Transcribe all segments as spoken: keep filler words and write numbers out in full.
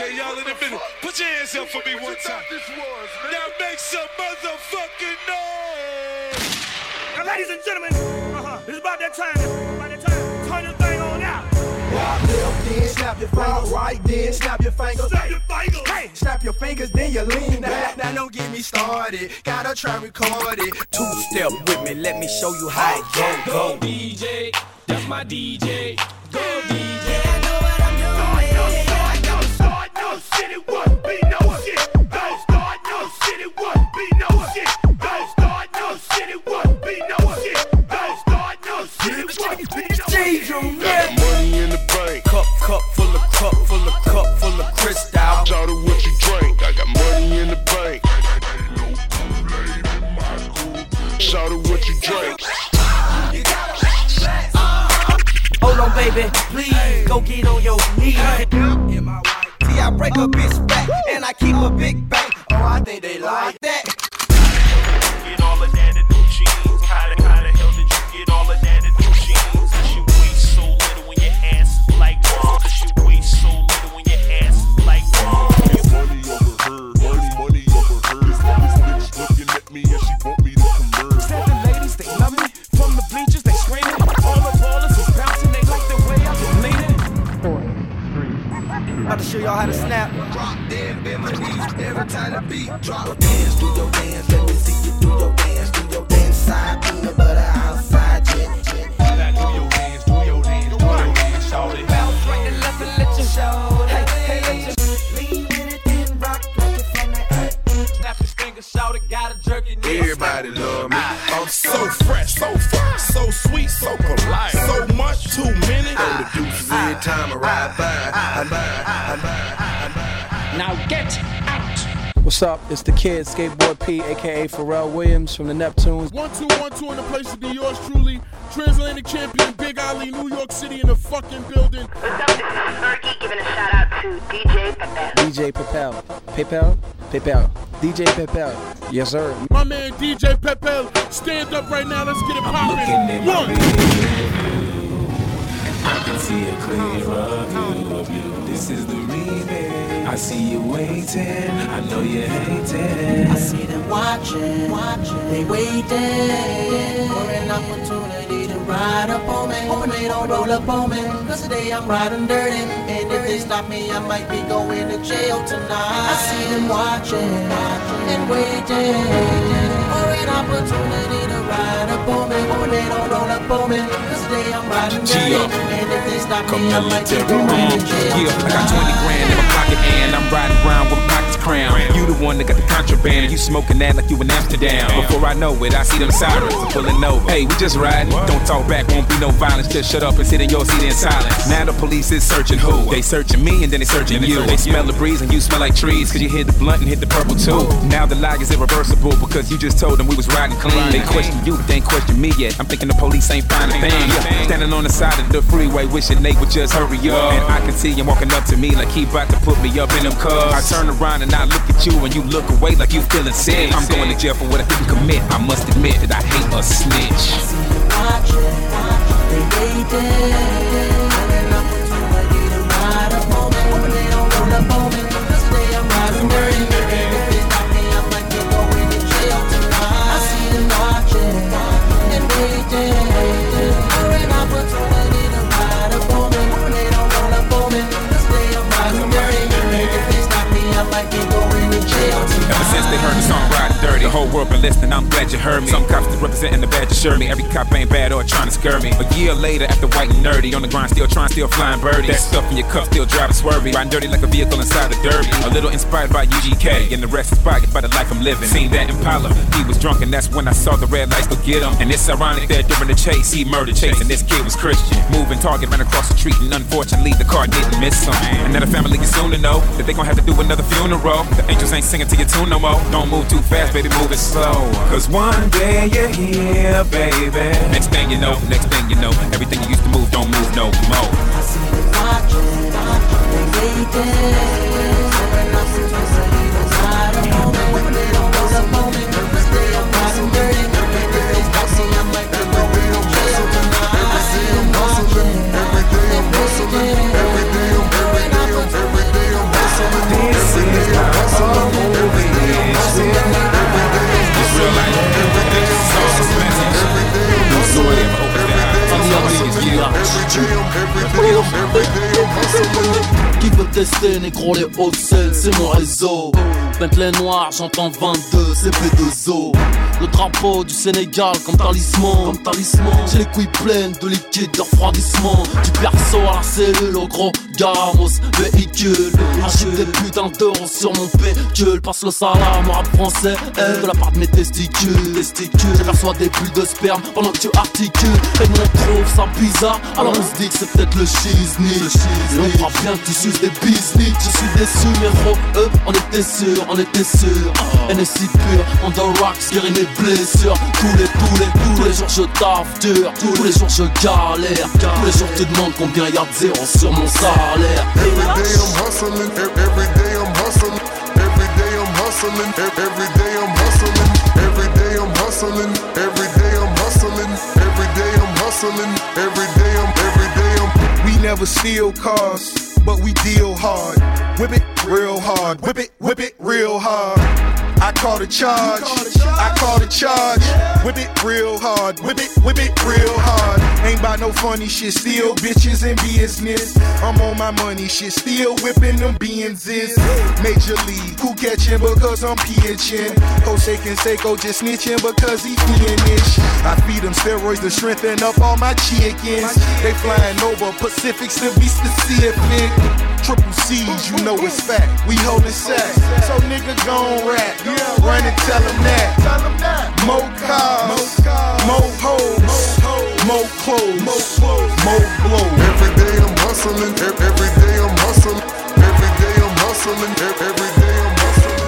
Okay, y'all in the middle. Put your hands up for me one time. Now make some motherfucking noise. Now, ladies and gentlemen, uh-huh, it's about that time. About that time. Turn this thing on out. Right left, then snap your fingers. Right, then snap your fingers. Snap your fingers. Hey, snap your fingers, then you lean back. Now don't get me started. Gotta try record it. Two step with me, let me show you how it go. Go D J, that's my D J. Go D J. I know what I'm doing. Don't start, don't start, no shit, it won't be no shit. Don't start, no shit, it won't be no shit. Don't start, no shit, it won't be no shit. Don't start, no shit, it won't be no shit. Got money in the bank. Cup, cup full of cup, full of cup, full of crystal. Shout out what you drink. I got money in the bank. Shout out what you drink. Hold on, baby, please go get on your knees. In my wife. See, I break a bitch back and I keep a big bank. Oh, I think they like that. Get all of that in new jeans. How the, how the hell did you get all of that in new jeans? Cause you weigh so little when your ass is like whoa. Cause you weigh so little when your ass is like whoa. Money over her, money, money over her. This bitch looking at me and she want me to converse. Said the ladies, they love me. From the bleachers, they screaming. All the ballers is bouncing, they like the way I just lean it. About to show y'all how to snap. Drop dead, bend my knees every time the beat drop. Dance, do your dance, let me see you do your dance, do your dance side, peanut butter outside, jet, jet. Now do your dance, do your dance, do your dance, shout it. Bounce right and left and let you shout it. Hey, hey, let you lean with it and rock like it from the earth. Snap your fingers, shout it, got a jerky. Everybody love me. I'm so fresh, so fun, so sweet, so polite. So much, too many. Go to deuces every time I ride by. I buy, I buy, I buy. Now get out. What's up? It's the kid, Skateboard P, aka Pharrell Williams from the Neptunes. One, two, one, two in the place to be yours truly. Transatlantic champion, Big Ali, New York City in the fucking building. What's up, this is Fergie giving a shout out to D J Pepel. D J Pepel. Pepel? Pepel. D J Pepel. Yes, sir. My man D J Pepel, stand up right now, let's get it poppin'. One. I can see a clear view. This is the remix. I see you waiting. I know you're hating. I see them watching, watching. They waiting for an opportunity to ride up on me. Hoping they don't roll up on me. Cause today I'm riding dirty. And if they stop me, I might be going to jail tonight. I see them watching, watching and waiting for an opportunity to ride up on me. Hoping they don't roll up on me. Cause today I'm riding dirty. And if they stop me, I might be going to jail Yeah, tonight. I got twenty grand in my pocket and I'm riding around with my pockets crammed. You the one that got the contraband and you smoking that like you in Amsterdam. Before I know it, I see them sirens pulling over. Hey, we just riding. Don't talk back, won't be no violence. Just shut up and sit in your seat in silence. Now the police is searching who? They searching me and then they searching you. They smell the breeze and you smell like trees cause you hit the blunt and hit the purple too. Now the lie is irreversible because you just told them we was riding clean. They question you, but they ain't question me yet. I'm thinking the police ain't find a thing. Yeah. Standing on the side of the freeway wishing they would just hurry up. And I can see him walking up to me like he about to put me up in them cubs. I turn around and I look at you and you look away like you feeling sick. I'm going to jail for what I didn't commit. I must admit that I hate a snitch. I see them watching, they waiting for an opportunity to ride up on me. Hoping they don't roll up on me. Cause today I'm riding dirty. And if they stop me, I might be going to jail tonight. I see them watching and waiting for an opportunity to ride up on me. Hoping they don't roll up on me. Cause today I'm riding dirty. And if they stop me, I might be going to jail tonight. Ever since they heard the song Riding Dirty, the whole world been listening, I'm glad you heard me. Some cops still representing the badge assure me. Every cop ain't bad or trying to scare me. A year later, after white and nerdy, on the grind still trying, still flying birdies. That stuff in your cup still driving swervy. Riding dirty like a vehicle inside a derby. A little inspired by U G K, and the rest inspired by the life I'm living. Seen that Impala, he was drunk and that's when I saw the red lights go get him. And it's ironic that during the chase, he murdered Chase and this kid was Christian. Moving target ran across the street and unfortunately the car didn't miss him. And now the family is soon to know that they gon' have to do another funeral. The angels ain't singing to your tune no more. Don't move too fast, baby, move it slow. Cause one day you're here, baby. Next thing you know, next thing you know, everything you used to move don't move no more. I see them watching, they waiting for an opportunity to ride up on me. Hoping they don't roll up on me. Cause they I'm riding dirty. And if they stop me, I might be going to jail tonight. I see them watching, they waiting for an opportunity to ride up on me. day I'm, every day I'm, every day I'm hustling. Qui veut tester, négro, les hautes scènes, c'est mon réseau. Bentley noir, j'entends vingt-deux, c'est P deux O. Le drapeau du Sénégal comme talisman, comme talisman. J'ai les couilles pleines de liquide de refroidissement. Du perso à la cellule, au gros gamos, véhicule. Achète des putains d'euros sur mon pécule. Passe le salam au rap français, et de la part de mes testicules. Testicules, j'aperçois des bulles de sperme pendant que tu articules. Et nous on trouve ça bizarre, alors on se dit que c'est peut-être le shizni. Et on croit bien que tu suces des business. Je suis déçu, mais gros, eux, on était sûr, on était sûr. N S I pur, on the rocks, guéris mes blessures. Tous les, tous les, tous les jours je taffe dur. Tous les jours je galère. Tous les jours tu demandes combien y'a de zéro sur mon salaire. Every day I'm hustling, every day I'm hustling. Every day I'm hustling, every day I'm hustling. Every day I'm hustling, every day I'm hustling. Every day I'm hustling, every day I'm, every day I'm. We never steal cars, but we deal hard. Whip it real hard, whip it, whip it real hard. I call the charge, I call the charge. Whip it real hard, whip it, whip it real hard. Ain't about no funny shit, still bitches in business. I'm on my money shit, still whipping them Benzes. Major league, who catching because I'm pitching. Jose Canseco just snitching because he finish. I feed them steroids to strengthen up all my chickens. They flying over Pacifics to be specific. Triple C's, you know it's fact. We holding sack, so nigga gon' rap. Run and tell them that. More cars, more hoes, more clothes, more blows. Every day I'm hustling, every day I'm hustling. Every day I'm hustling, every day I'm hustling.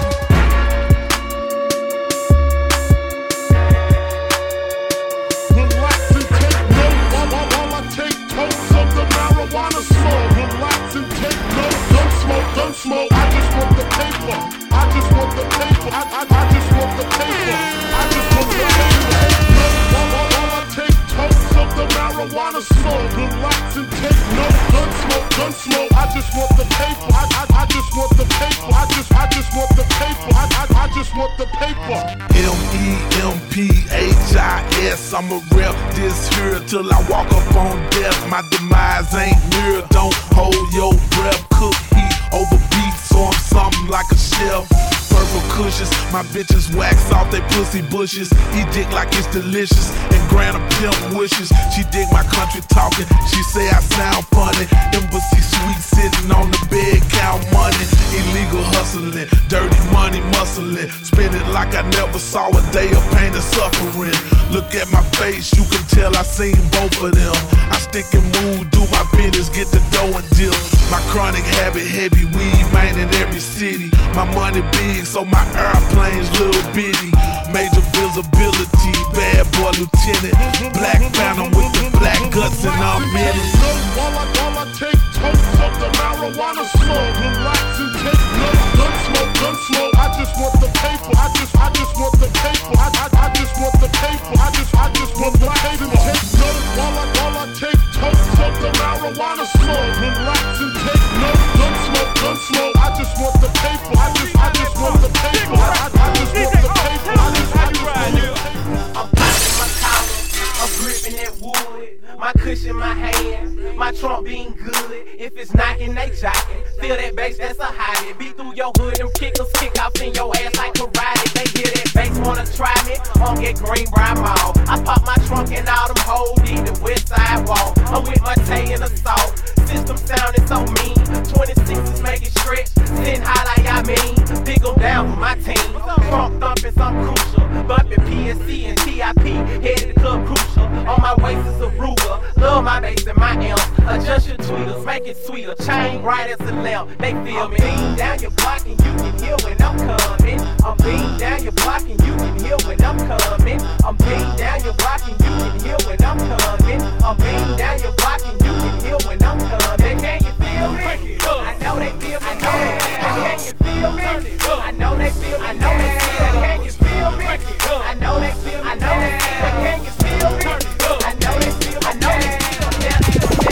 Relax and take notes while, while I take totes of the marijuana smoke. Relax and take notes. Don't smoke, don't smoke. I just want the paper. I just want the paper. I, I, I just want the paper. I just want the paper. While, while, while I take totes of the marijuana smoke. Relax and take notes. Don't smoke, don't smoke. I just want the paper. I, I, I just want the paper. I just, I just want the paper. I, I, I just want the paper. M E M P H I S, I'ma rep this here till I walk up on death. My demise ain't near, don't hold your breath. Cook heat over beef, so I'm something like a chef. Purple cushions, my bitches wax off they pussy bushes. Eat dick like it's delicious, and grant a pimp wishes. She dig my country talking, she say I sound funny. Embassy suite sitting on the bed, count money. Illegal hustling, dirty money muscling. Spend it like I never saw a day of pain and suffering. Look at my face, you can tell I seen both of them. I stick and move, do my business, get the dough and deal. My chronic habit, heavy weed, man, in every city. My money big, so my airplane's little bitty. Major visibility, bad boy lieutenant. Black phantom with the black guts and I'm in it. While I, while I take totes of the marijuana smoke. Relax and take notes. Don't smoke, don't smoke. I just want the paper. I just, I just want the paper. I, I, I just want the paper. I just, I just want the paper. Take notes while I, while I take totes of the marijuana smoke. Relax and take notes. Don't smoke, don't smoke. I just want the paper. I just, I just want the paper. I, I, I just want the paper. I just, I just want the paper. I'm popping my collar, I'm gripping that wood. My cushion, my hand, my trunk being good. If it's knocking, they jocking. Feel that bass, that's a hottie. Beat through your hood, them kickers kick off in your ass like karate. They hear that bass, wanna try me on that green brown mall. I pop my trunk and all them hoes in the west side wall. I'm with my tay and assault. System sounding so mean. twenty-sixes make it stretch. Sitting high like I mean. Big go down with my team. Trunk thumping some crucial. Bumping P S C and T I P. Headed the club crucial. On my waist is a Ruger. Love my bass and my amps. Adjust your tweeters, make it sweeter. Chain bright as a lamp. They feel me. Beam down your block and you can hear when I'm coming. I'm beam down your block and you can hear when I'm coming. I'm beam down your block and you can hear when I'm coming. I'm beam down your block and you can hear when I'm coming. Can you feel me? I know they feel me. I know they feel me. Can you feel me? I know they feel me. I know they feel me. Can you feel me? I know they feel me. I know they feel me. Can you feel me? I know they feel me. I know they feel me.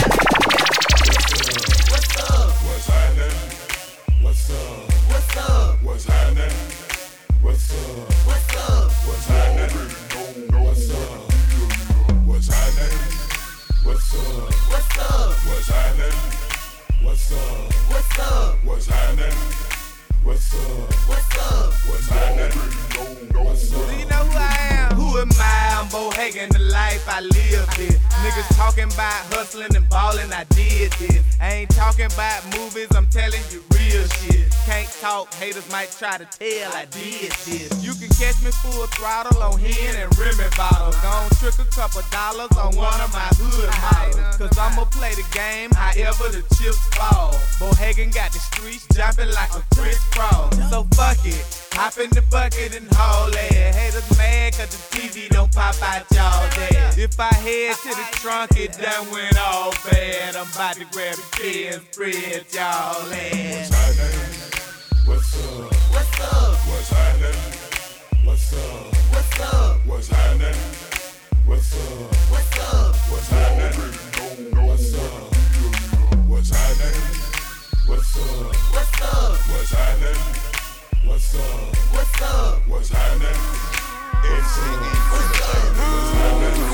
What's up? What's happening? What's up? What's up? What's happening? What's up? What's up? What's happening? What's up? What's happening? What's up? What's up? What's happening? What's up? What's up? What's happening? What's up? Do you know who I am? Who am I? I'm Bo Hagen, the life I live it. Niggas talking about hustling and balling, I did this. I ain't talking about movies, I'm telling you real shit. Can't talk, haters might try to tell I did this. You can catch me full throttle on hen and Remy bottles. Gon' trick a couple dollars on one of my hood models. Cause I'ma play the game however the chips fall. Bo Hagen got the streets jumping like a Chris Cross. So fuck it, hop in the bucket and haul it. Haters mad cause the T V don't pop out y'all there. If I head to the trunk, it done went all bad. I'm about to grab the kids, spread y'all ass. What's up? What's up? What's happening? What's up? What's up? What's happening? What's up? What's up? What's happening? What's up? What's happening? What's up? What's up? What's happening? What's up? What's up? What's happening? It's singing. What's happening?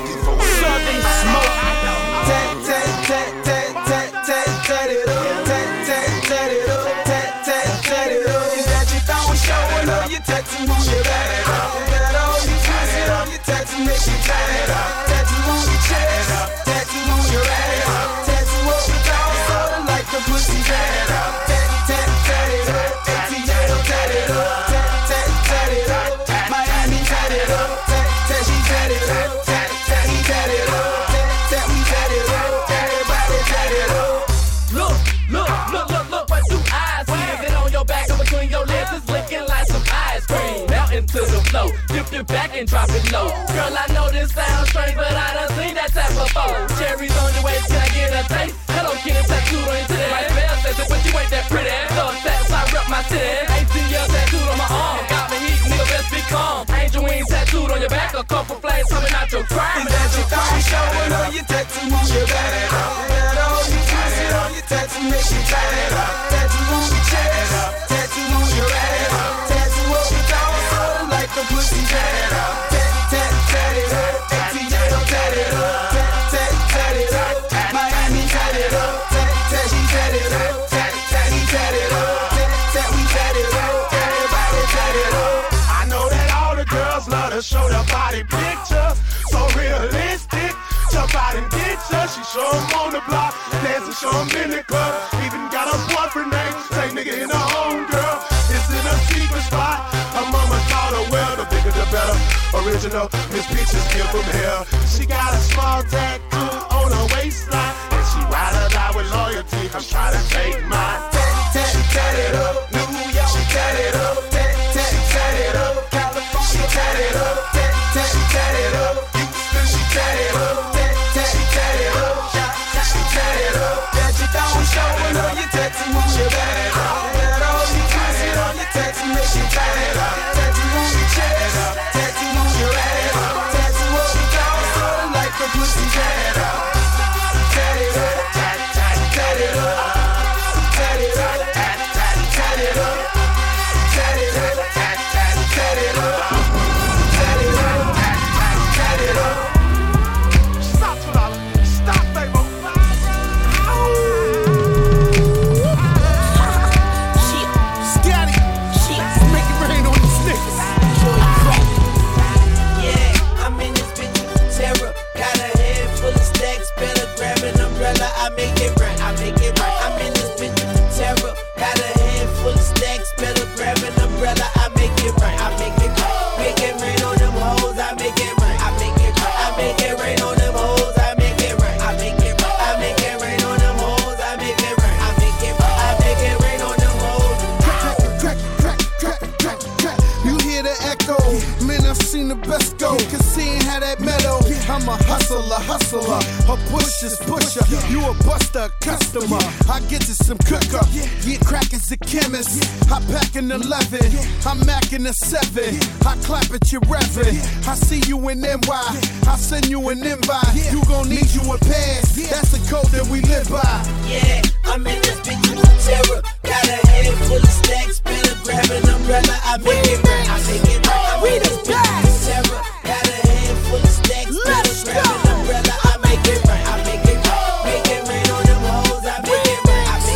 Southern smoke. Tat, tat, tat, tat, tat, tat, tat it up. Tat, tat, tat it up. Tat, tat, tat it up. Is that your thumb showing up? Your tattoo on your back. Is that all you twist it up? Your tattoo makes you tat it up. Tattoo on your chest. Tattoo on your ass. Tattoo up your jaw, sorta like the pussy tat. Tat, tat, tat it up. A T L tat it up. Tat, tat, tat it up. Miami tat it up. Tat, tat, she tat it up. Tat, tat, he tat it up. Tat, tat, we tat it up. Everybody tat it up. Look, look, look, look, look what you eyes see. Is it on your back or between your legs? It's looking like some ice cream. Melting to the flow, dip it back and drop it low. Girl, I know this sounds strange, but I done seen that type before. Cherries on your waist, can I get a taste? Hello, Kitty, tattooed on your titty. My spell says it, but you ain't that pretty. Thug stats, I rep my city. A T L tattooed on my arm. Got me heat, nigga, best be calm. Angel wings tattooed on your back, a couple flames coming out your crime. Is that your thumb showing up? Your tattoo on your back. Is that all you twist it up? Your tattoo makes you tat it up. Tattoo on your chest. Tattoo on your ass. Tattoo up your jaw, sorta like the pussy tat. Tat, tat, tat it up. A T L tat it up. Tat, tat, tat it up. Miami tat it up. Tat, tat, she tat it up. Tat, tat, he tat it up. Tat, tat, we tat it up. Everybody tat it up. I know that all the girls love to show their body pictures, so realistic. Jump out and get ya. She show 'em on the block, dance and show 'em in the club. Even got a boyfriend named say nigga in her home girl. It's in a secret spot. Her mama taught her well, the bigger the better. Original, Miss Peaches came from here. She got a small tattoo on her waistline, and she ride or die with loyalty. I'm trying to take mine. Tat, tat, tat it up. New York, she tat it up. Tat, tat, tat it up. California, tat it up. Tat, tat, tat it up. Houston, she tat it up. Tat, tat, tat it up. Shot, shot, she tat it up. That you don't showing up your tattoo on your back. That all you twist it up. Your tattoo makes you tat it up. Tattoo on your chest. Tattoo on your ass. Tattoo up your jaw, sorta like the pussy tat. Tat it up. Tat, tat, tat it up. Tat it up. Tat, tat, tat it up. Tat it up. Tat, tat, tat it up. Tat it up. Tat, tat, tat it up. Stop, Tulala. Stop, baby. Shit. Scotty. Shit. Make it rain on these niggas. Yeah, I'm in this bitch with terror. Got a head full of stacks. Better grab an umbrella. I make it right. I make it right. I'm in this bitch with terror. Got a head full of stacks. Better grab an umbrella. I make it right. I make it right. Make it rain on them hoes. I make it right. I make it right. I make it rain on them hoes. I make it right. I make it right. I make it rain on them hoes. I make it right. I make it right. I make it rain on them hoes. Crack, crack, crack, crack, crack. You hear the echo? Man, I've seen the best go. Cause he ain't had that metal. I'm a hustler, hustler. A push is pusher. You a buster, customer. I get to some cooker. Get crack as a chemist. I pack an eleven. I'm macking a seven. I clap at your reverend. I see you in N Y. I send you an invite. You gon' need you a pass. That's the code that we live by. Yeah, I'm in this bitch with terror. Got a head full of stacks. Better grab an umbrella. I make it right. I make it right. I'm in this bitch with terror. Got a head full of stacks. Better grab an umbrella. I make it right. I make it right. Make it rain on them hoes. I make it right. I make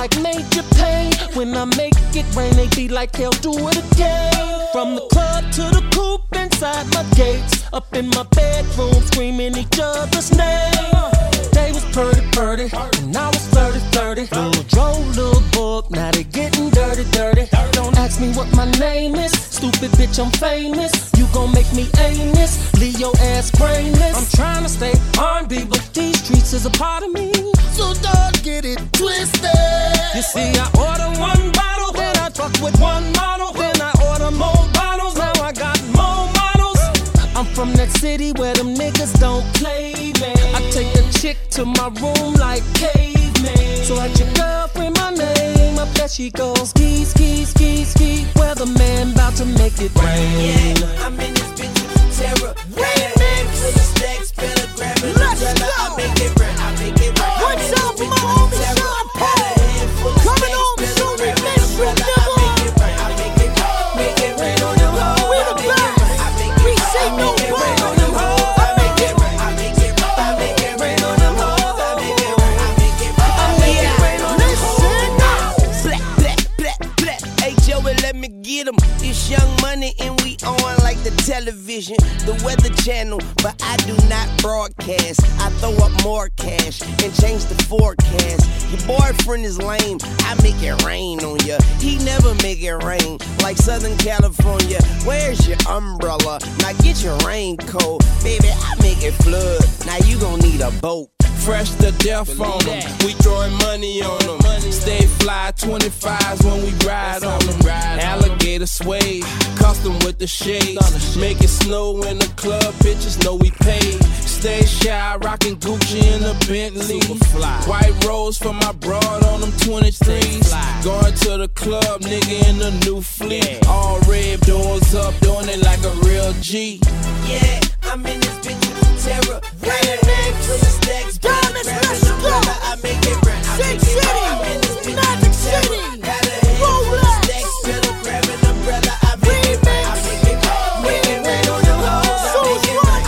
like major pain. When I make it rain, they be like, hell, do it again. From the club to the coupe inside my gates, up in my bedroom screaming each other's name. They was purdy purdy, and I was flirty flirty. Little drove, little book, now they getting dirty dirty. Don't ask me what my name is, stupid bitch, I'm famous. You gon' make me anus, leave your ass brainless. I'm trying to stay R and B, but these streets is a part of me, so don't get it twisted. You see, I order one bottle, then I fuck with one model, then I order more bottles, now I got more models. I'm from that city where them niggas don't play me. I take a chick to my room like caveman. So at your girlfriend my name, I bet she goes ski, ski, ski, ski. Weatherman bout to make it rain. Yeah, I'm in this bitch with terror. Remix. With the stacks, better grab it. Let's go. I make it rain, I make it rain. What's up, my homie Sean Paul? Coming on, show me this shit, nigga. I make it rain, I make it rain. Make it rain on them hoes. We the best. We say no rain on them hoes. I make it rain, I make it rain. I make it rain on them hoes. I make it rain, I make it rain. I make it rain on them hoes. Black, black, black, black. Hey Joey, let me get 'em. It's Young Money and we on like the television, the Weather Channel, but I do not broadcast. I throw up more cash and change the forecast. Your boyfriend is lame, I make it rain on ya. He never make it rain like Southern California. Where's your umbrella? Now get your raincoat, baby. I make it flood. Now you gon' need a boat. Fresh to death on them, we throwing money on them. Stay fly twenty-fives when we ride on them. Alligator suede, custom with the shades. Make it snow in the club, bitches know we paid. Stay shy, rockin' Gucci in a Bentley. White rose for my broad on them twenty-threes. Going to the club, nigga in the new fleet. All red, doors up, doing it like a real G. Yeah, I'm in this bitch with terror. Remix. With the stacks, diamonds, let's go. I make it rain. Six City, Magic City. Roll up. Stacks, better grab an umbrella. I make it rain. I make it rain. Make it rain on them hoes. I make it rain.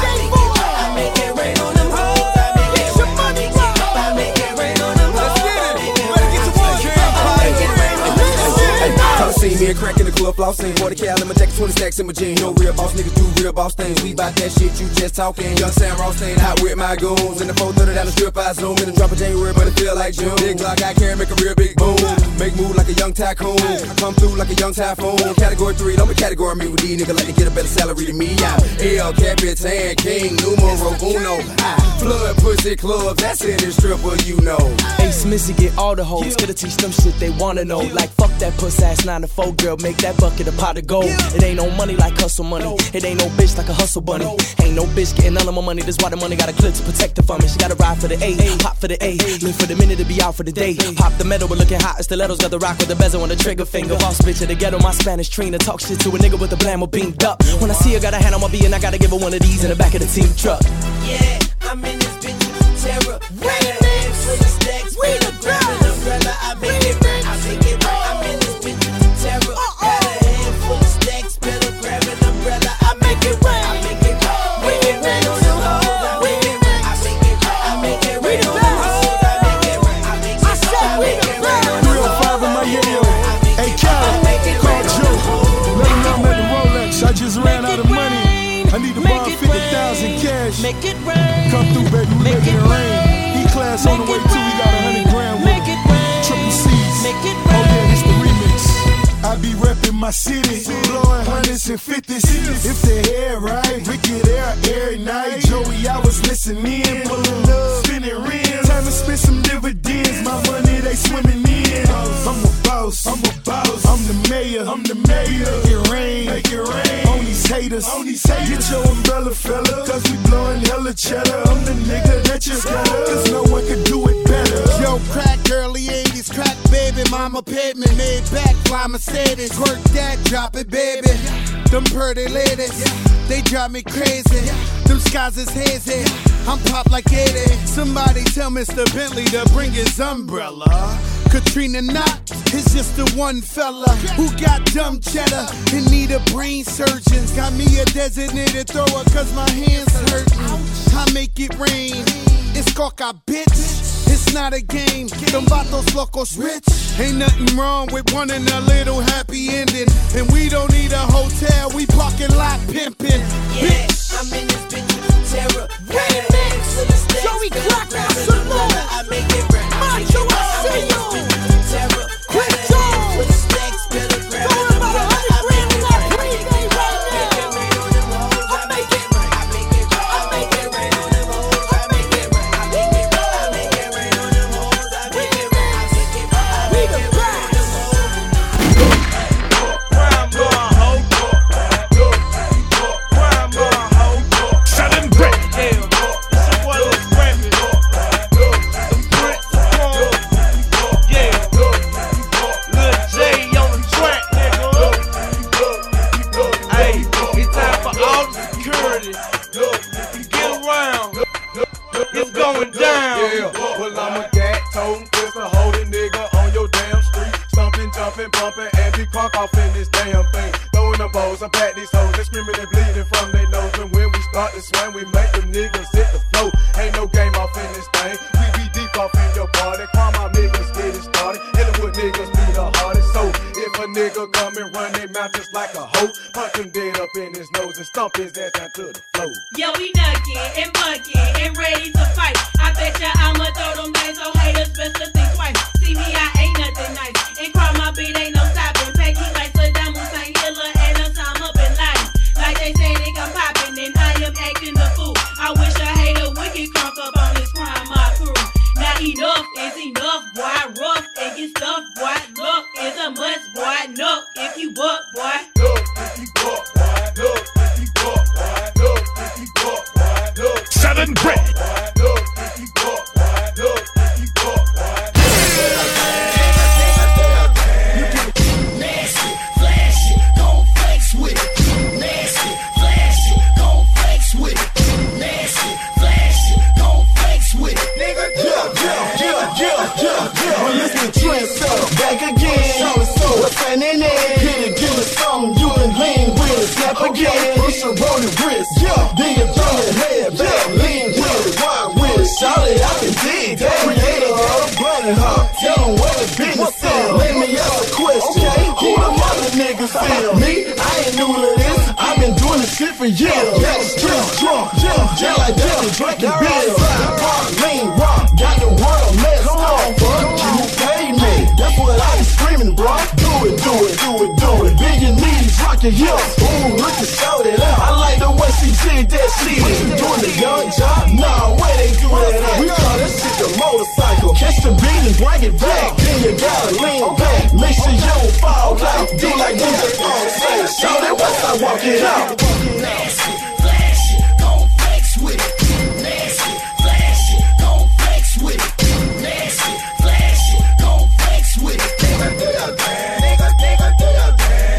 I make it rain on them hoes. I make it rain. I make it rain on them hoes. Let's get it. Better get to work. Make it rain on them hoes. Come see me and crack in the club, flossing. forty cal in my jacket, twenty stacks in my jeans. No real boss niggas do real boss things. We bout that shit, you just talking. Young Sam Ross staying hot with my goons. In the four thirty down the strip, I zoom in and drop a January, but it feel like June. Big Glock, I carry, make a real big boom. Make move like a young tycoon. Come through like a young typhoon. Category three, don't be category me with these niggas like to get a better salary than me. Yeah, El Capitan, King, numero uno. I flood pussy club, that's it, it's stripper, you know. Ace Missy get all the hoes, gotta teach them shit they wanna know. Like fuck that puss ass nine to four girl, make that bucket a pot of gold. It ain't no money like hustle money. It ain't no bitch like a hustle bunny. Ain't no bitch getting none of my money. That's why the money got a clip to protect her from it. She gotta ride for the A, pop for the A, live for the minute to be out for the day. Pop the metal, but looking hot. Stilettos got the rock with the bezel on the trigger finger. Boss bitch at the ghetto, my Spanish Trina. Talk shit to a nigga with a blammo beamed up. When I see her, got a hand on my B and I gotta give her one of these in the back of the team truck. Yeah, I'm in this bitch with terror. Remix. With the stacks, we the grab an umbrella. I make it rain. I make it rain. I'm in this bitch with terror. Got a handful of stacks, better grab an umbrella. I make it rain. I make it rain. Make it rain on them hoes. I make it rain. I make it rain. I make it rain on them hoes. I make it rain. I make it rain. I said we the best. three oh five in my yo. Hey, Cal, call Joe. Let him know I'm at the Rolex. I just ran out of money. I need to borrow fifty thousand cash. Make it rain. Come through, baby, we making it rain. E-class on the way too, we got a hundred grand with it. Triple C's. Make it rain. Oh yeah, this the remix. I be reppin' my city, blowing hundreds and fifties. If the hair right, Ricky there every night. Joey, I was listening, pulling up, spinning rims. Time to spend some dividends. My money they swimming in. I'm a boss, I'm a boss. I'm the mayor, I'm the mayor. Make it rain, make it rain. On these haters, on these haters. Get your umbrella, fella, cause we blowing hella cheddar. I'm the nigga that you better, cause no one can do it better. Yo, crack early eighties, crack baby, mama paid me, made back, fly Mercedes. Work that, drop it, baby. Them pretty ladies, they drive me crazy. Them skies is hazy, I'm pop like eighty. Somebody tell Mister Bentley to bring his umbrella. Katrina Knott is just the one fella who got dumb cheddar and need a brain surgeon. Got me a designated thrower cause my hands hurtin'. I make it rain. It's coca, bitch. It's it's not a game. Them vatos locos rich. Ain't nothing wrong with wanting a little happy ending. And we don't need a hotel, we parking lot pimping. Yeah, I'm in this bitch with terror. Remix, Joey Clark, Salon. I make it right. Macho, I see you. Terror, quick Joe. With the stacks, better grab it. Going about a hundred grand in that pregame right now. I make it right. I make it right. I make it right on them hoes. I make it right. I make it right. I make it right on them hoes. I make it right. I make it right. I make it right on them hoes. Crime boy, hoe. Crime boy, hoe. Southern Brick. Yeah, it's a boy Lil Grammy. Some bricks, yeah. Lil J on the track, nigga. Hey, it's time for all the security. Get around. It's going down. Yeah, well I'm a gat toting pistol holding nigga on your damn street, stomping, jumping, bumping, and be crunk off in this damn thing. Throwing the balls, I pat these hoes, they screaming and bleeding from their nose. And when we start to swing, we make them niggas hit the flow. Ain't no game off in this thing. We be deep off in your party. Crime my niggas get it started. Hillwood niggas be the hardest. So if a nigga come and run they mouth just like a hoe, punch him dead up in his nose and stomp his ass down to the floor. Yeah, we knuckin' and buckin' and ready to fight. I bet ya I'ma throw them things so haters best to think twice. See me, I ain't nothing nice. And cry my beat ain't no stopping. Pack heat like Saddam Hussein, Hitler, and Osama bin Laden. Like they say they come poppin', and I am acting the fool. I wish a hater would get crunk up on this crime mob crew. Now enough is enough, boy. Rough and get stuff, boy. Look is a must, boy. Look if you buck, boy. Look if you buck, boy. Look if you buck, boy. Look if you buck, boy. Look. Southern Brick. Look if you buck, boy. Look if you buck, boy. Nasty, flashy, gon' flex with it. Nasty, flashy, gon' flex with it. Nasty, flashy, gon' flex with it. Nigga, yeah, yeah, yeah, yeah, yeah, yeah. Well, listen to Trendsetter back again. So so, what's happening? Hit it, give it something you can lean with. Snap again, push a rolling wrist. Yeah, then you throw your head back, lean with it, walk with it. Shout it, I can dig that. Creator of running her. Tell them what the business is. Let me ask a question. Okay, who them other niggas feel? Me, I ain't new to this. I've been doing this shit for years. Got the streets drunk, just like that, and drinking beer. Park, lean, rock, got the world messed up. Fuck you, pay me. That's what I be screaming, bro. Do it, do it, do it, do it. Bend your knees, rock your hips. Ooh, look and shout it out. I like the way she did that shit. What you doing, the young job? Nah, where they do that at? We call that shit the motorcycle. Catch the beat and bring it back. Then you gotta lean back. Make sure you don't fall out. Do like D J Paul say. Shout it once I walk it out. Nasty, flashy, gon' flex with it. Nasty, flashy, gon' flex with it. Nasty, flashy, gon' flex with it. Nigga, do your thing. Nigga, nigga, do your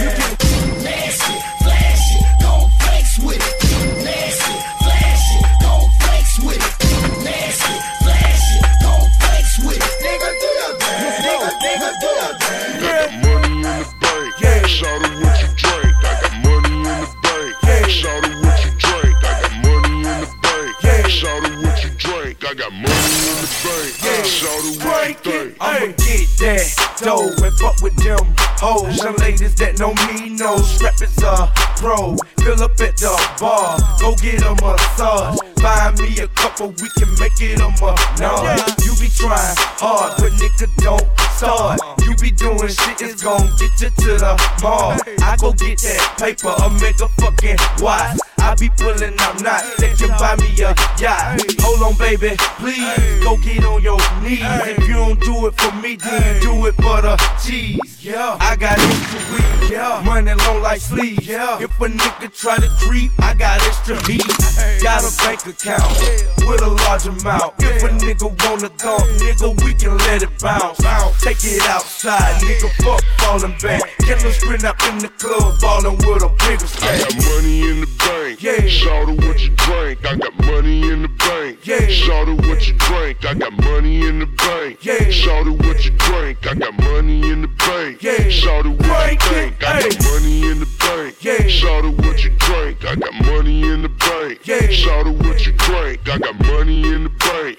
thing. Nasty, flashy, gon' flex with it. Nasty, flashy, gon' flex with it. Nasty, flashy, gon' flex with it. Nigga, do your thing. Nigga, nigga, do your thing. Got the money in the bank. Yeah. Shout out what you drink. I got money in the bank. Yeah. Shout out what you drink. I got money in the bank. Yeah. Shout out what you drink. I got money in the bank. Yeah. Shout out what you think. I'ma get that dough and fuck with them hoes. Young ladies that know me know Strap is a pro. Fill up at the bar, go get a massage. Find me a couple, we can make it a month. You be trying hard, but nigga don't start. You be doing shit, it's gon' get you to the mall. I go get that paper, a mega fucking watch. I be pulling up knots, they can buy me a yacht. Hold on, baby, please, go get on your knees. If you don't do it for me, then you do it for the cheese. Yeah, I got extra weed, yeah, money long like sleeves. Yeah, if a nigga try to creep, I got extra heat. Got a bank account with a large amount. If a nigga wanna talk, nigga, we can let it bounce. Take it outside, nigga, fuck falling back. Get a sprint up in the club, ballin' with a bigger stack. I got money in the bank. Yeah. Shout out what you drink. I got money in the bank. Yeah. Shout out what you drink. I got money in the bank. Yeah. Shout out what you drink. I got money in the bank. Yeah. Shout out what you think. I got money in the bank. Yeah. Shout out what you drink. I got money in the bank. Yeah. Shout out what you drink. I got money in the bank.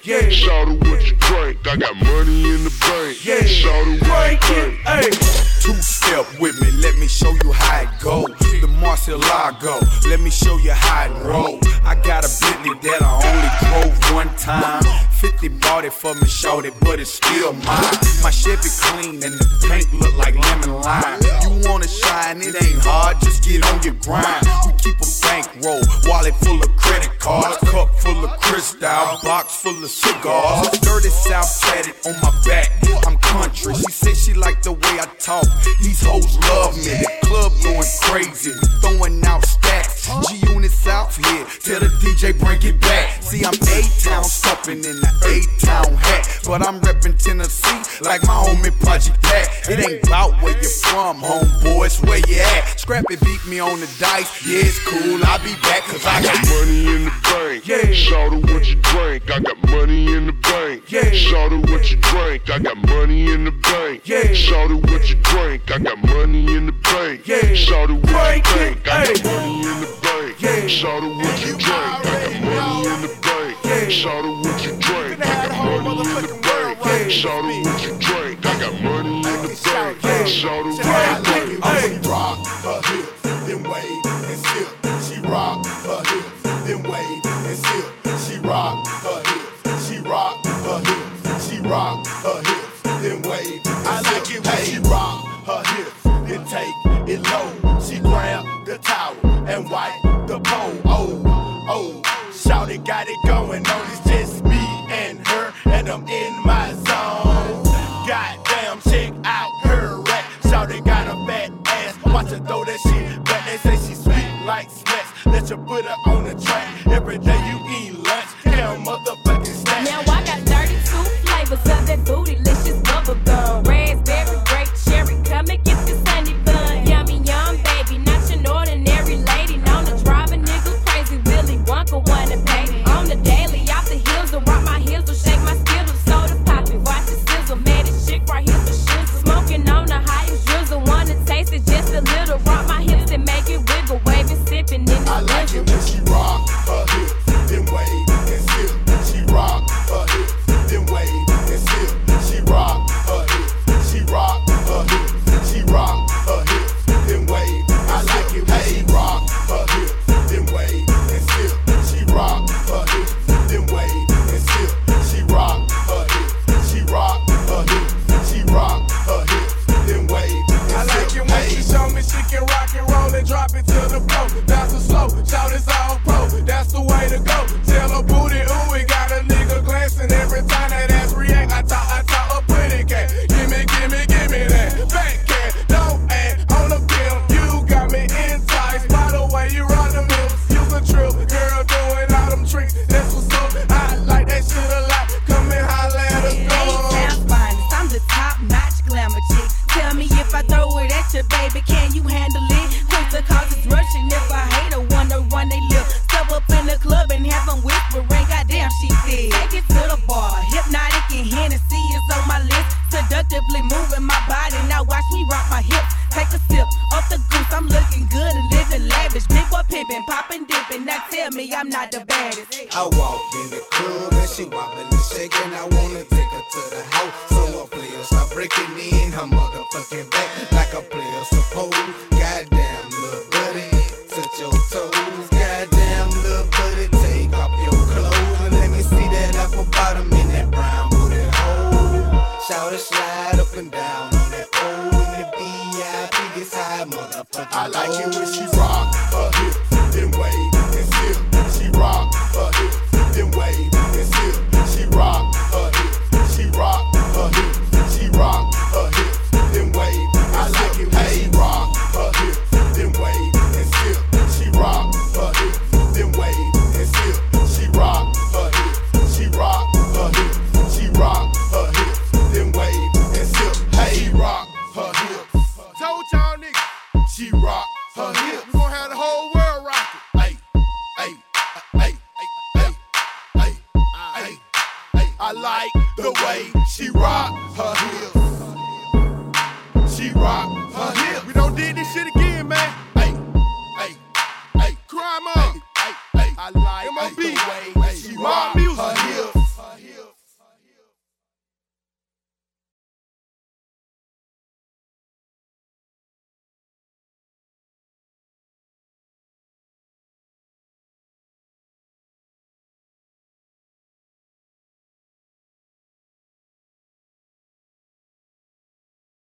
Yeah. Shout out what you drink. I got money in the bank. Yeah. Shout out what you drink. Hey. Two step with me, let me show you how it go. The Marcielago, let me show you how it roll. I got a Bentley that I only drove one time. fifty bought it for me, showed it, but it's still mine. My Chevy clean and the paint look like lemon lime. You wanna shine, it ain't hard, just get on your grind. We keep a bankroll, wallet full of credit cards, cup full of Cristal, box full of cigars. Dirty South tatted on my back, I'm country. She said she liked the way I talk, these hoes love me. The club going crazy, we throwing out stacks. G-Unit South here, tell the D J bring it back. See, I'm A-Town stomping in the A-Town hat, but I'm reppin' Tennessee like my homie Project Pat. It ain't about where you from, homeboys, where you at. Scrappy beat me on the dice, yeah, it's cool, I'll be back cause I got money in the bank. Yeah. Shout out what you drink. I got money in the bank. Yeah. Shout out what you drink. I got money in the bank. Yeah. Shout out what you drink. I got money in the bank. Yeah. Shout out what you Drink drink. I got it. money in the bank. Yeah. Shout out what you drink. I got money in the bank. Yeah. Shout out what you drink. I got money in the bank. Yeah. Shout out what you drink. I got money in the bank. Yeah. Shout out Yeah. what you drink. Hey. She rock her hips, then wave and sip. She rock her hips, then wave and sip. She rock her hips, she rock her hips, she rock her hips, then wave and I like sip. it when Hey, she rock her hips, then take it low. She grab the towel and wipe the pole. Oh, oh, shawty got it going on. It's just me and her, and I'm in my zone. Goddamn, check out her rack. Shawty got a fat ass. Watch her throw that shit back. They say she sweet like snacks. Let you put her on the track. Every day you eat lunch. Damn, motherfucking snack. Now I got thirty-two flavors of that bootylicious bubble gum. Raspberry, grape, cherry, come and get this honey bun. Yummy, yum, baby, not your ordinary lady. Known to drive a nigga crazy, Willy Wonka wanna pay. On the daily, off the hills, and rock my heels, or shake my skittles, soda poppin', watch it sizzle. Man, this chick right here for shizzle. Smoking on the highest drizzle, wanna taste it just a little. Rock my hips and make it wiggle, waving, sipping in the I like it when she rock her hips, then wave and sip. She rock her hips, then wave and sip. She rock her hips, she rock her hips, she rock her hips, then wave. I like it when she rock her hips, then wave and sip. She rock her hips, then wave and sip. She rock her hips, she rock her hips, she rock her hips, then wave and sip. I like it when she show me she can rock and roll and drop it to the floor. That's a slow, shout it's all pro. That's the way to go. Tell her booty, ooh, we got a nigga glancing every time that ass react. I talk, I talk a pretty cat. Gimme, gimme, gimme that backhand. Don't add on the bill. You got me enticed by the way you run them hips. You's a trip, girl, doing all them tricks. That's what's up. I like that shit a lot. Come and holla at us, A-Town finest, I'm the top-notch glamour chick. Tell me if I throw it at you, baby, can you handle it? Quick to cause it's rushing. If I hate her, wanna run they lip. Step up in the club and have them whispering, goddamn, she thick. Take it to the bar, hypnotic and Hennessy is on my list. Seductively moving my body, now watch me rock my hips. Take a sip of the goose, I'm looking good and living lavish. Big boy pimpin', poppin', dippin', now tell me I'm not the baddest. I walked in the club and she wobbling and shaking. I wanna take her to the house, so a player start breaking in her motherfucking back like a player supposed. Goddamn, little buddy, touch your toes. Goddamn, little buddy, take off your clothes and let me see that apple bottom in that brown booty hole. Shout it, slide up and down on that pole in the V I P gets high, motherfucker. I like it when she rock her hips, then wave and sip. She rock her hips, then wave and sip. She rock her hips, she rock her hips, she rock her hips, then wave. I like it when she rock her hips, then wave and sip. She rock her hips, then wave and sip. She rock her hips, she rock her hips, she rock her hips, then wave and sip. Hey, rock her hips. Told y'all niggas, she rock her hips. We gon' have the whole world rockin'. Hey, hey, hey, hey, hey, hey, hey. I like the way she rock her hips. She rock her hips. We don't did this shit again, man. Hey, hey, hey. Crime on. Hey, hey, I like M O B. the way she rock music.